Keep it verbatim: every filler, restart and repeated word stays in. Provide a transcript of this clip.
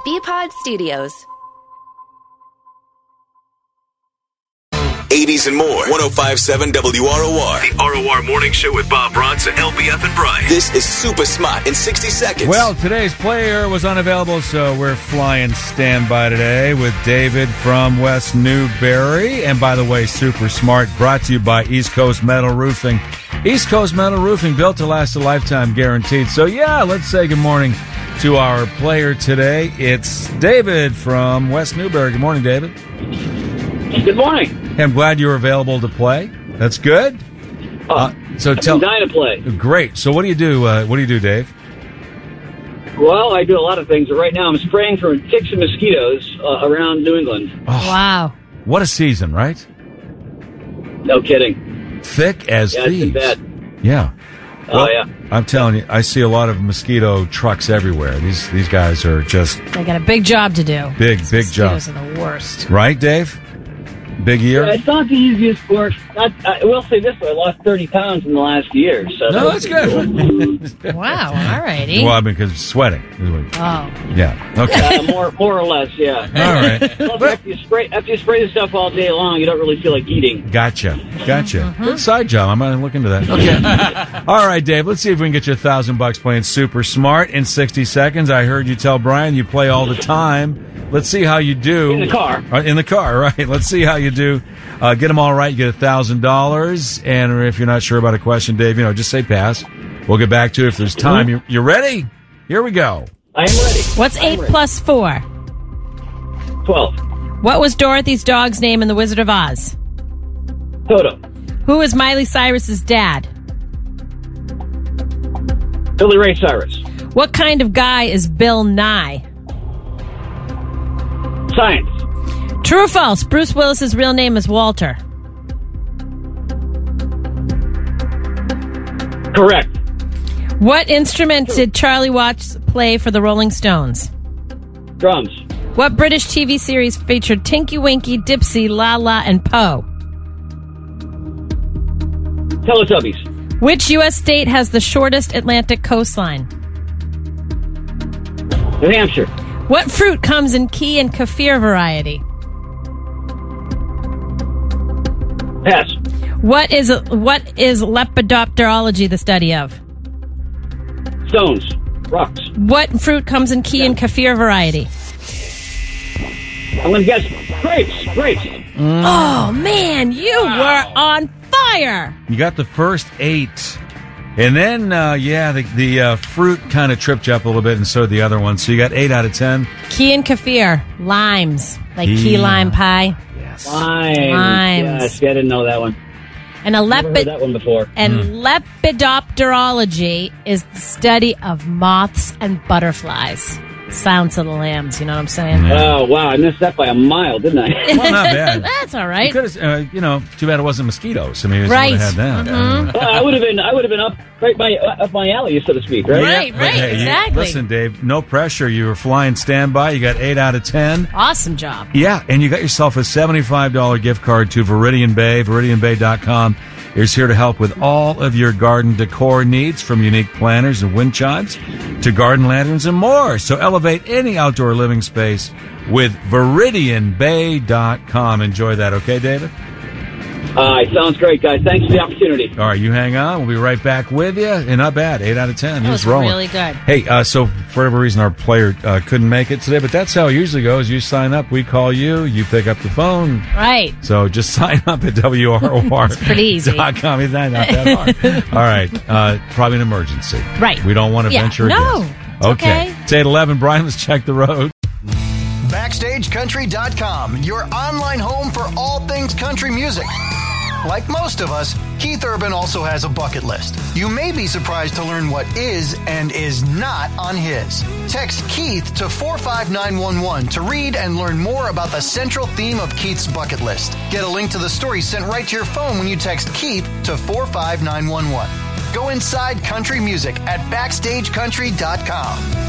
B-Pod Studios. eighties and more. one oh five point seven W R O R. The R O R Morning Show with Bob Bronson, L B F, and Brian. This is Super Smart in sixty seconds. Well, today's player was unavailable, so we're flying standby today with David from West Newbury. And by the way, Super Smart brought to you by East Coast Metal Roofing. East Coast Metal Roofing, built to last a lifetime, guaranteed. So, yeah, let's say good morning to our player today. It's David from West Newbury. Good morning, David. Good morning. I'm glad you were available to play. That's good. Oh, uh, so I'm tell, dying to play. Great. So what do you do? Uh, what do you do, Dave? Well, I do a lot of things. Right now, I'm spraying for ticks and mosquitoes uh, around New England. Oh, wow. What a season, right? No kidding. Thick as yeah, thieves. It's bad. Yeah. Oh, well, yeah. I'm telling you, I see a lot of mosquito trucks everywhere. These these guys are just They got a big job to do. big, big job. Mosquitoes are the worst. Right, Dave? Big year? Yeah, it's not the easiest work. I, I will say this, I lost thirty pounds in the last year. So No, that's good. Wow, all righty. Well, I mean, because sweating. Oh. Yeah, okay. Uh, more, more or less, yeah. All right. Plus, after you spray, after you spray the stuff all day long, you don't really feel like eating. Gotcha. Gotcha. Mm-hmm. Good side job. I'm going to look into that. Okay. All right, Dave. Let's see if we can get you a thousand bucks playing Super Smart in sixty seconds. I heard you tell Brian you play all the time. Let's see how you do. In the car. Uh, in the car, right. Let's see how you do. Uh, get them all right. You get a thousand dollars. And if you're not sure about a question, Dave, you know, just say pass. We'll get back to it if there's time. You, you ready? Here we go. I am ready. What's I'm eight ready. plus four? Twelve. What was Dorothy's dog's name in The Wizard of Oz? Toto. Who is Miley Cyrus's dad? Billy Ray Cyrus. What kind of guy is Bill Nye? Science. True or false? Bruce Willis's real name is Walter. Correct. What instrument did Charlie Watts play for the Rolling Stones? Drums. What British T V series featured Tinky Winky, Dipsy, Lala, and Poe? Teletubbies. Which U S state has the shortest Atlantic coastline? New Hampshire. What fruit comes in key and kaffir variety? Pass. What is what is lepidopterology, the study of? Stones. Rocks. What fruit comes in key and kaffir variety? I'm going to guess grapes. Grapes. Mm. Oh, man, you were on fire. You got the first eight. And then, uh, yeah, the, the uh, fruit kind of tripped you up a little bit, and so did the other one. So you got eight out of ten. Key and kaffir. Limes. Like Key. key lime pie. Yes. Limes. Limes. Yes, yeah, I didn't know that one. And a Never heard lepid- that one before. And Mm. lepidopterology is the study of moths and butterflies. Silence of the Lambs, you know what I'm saying? Oh, wow, I missed that by a mile, didn't I? Well, not bad. That's all right. You could have, uh, you know, too bad it wasn't mosquitoes. I mean, you Right. would have had that. Mhm. well, I would have been, I would have been up right my up my alley, so to speak, right? Right, but right, hey, you- exactly. listen, Dave, no pressure. You were flying standby. You got eight out of ten. Awesome job. Yeah, and you got yourself a seventy-five dollars gift card to Viridian Bay. Viridian Bay dot com is here to help with all of your garden decor needs, from unique planters and wind chimes to garden lanterns and more. So elevate any outdoor living space with Viridian Bay dot com. Enjoy that, okay, David? All right, sounds great, guys. Thanks for the opportunity. All right, you hang on. We'll be right back with you. And not bad, eight out of ten. That He was rolling. really good. Hey, uh, so for whatever reason, our player uh, couldn't make it today, but that's how it usually goes. You sign up, we call you, you pick up the phone. Right. So just sign up at W R O R. It's pretty easy. Dot com. It's not, not that hard. All right. Uh, probably an emergency. Right. We don't want to Yeah. venture No, against. it's okay. It's eight eleven. Brian, let's check the road. Backstage Country dot com, your online home for all things country music. Like most of us, Keith Urban also has a bucket list. You may be surprised to learn what is and is not on his. Text Keith to four five nine one one to read and learn more about the central theme of Keith's bucket list. Get a link to the story sent right to your phone when you text Keith to four five nine one one. Go inside country music at Backstage Country dot com.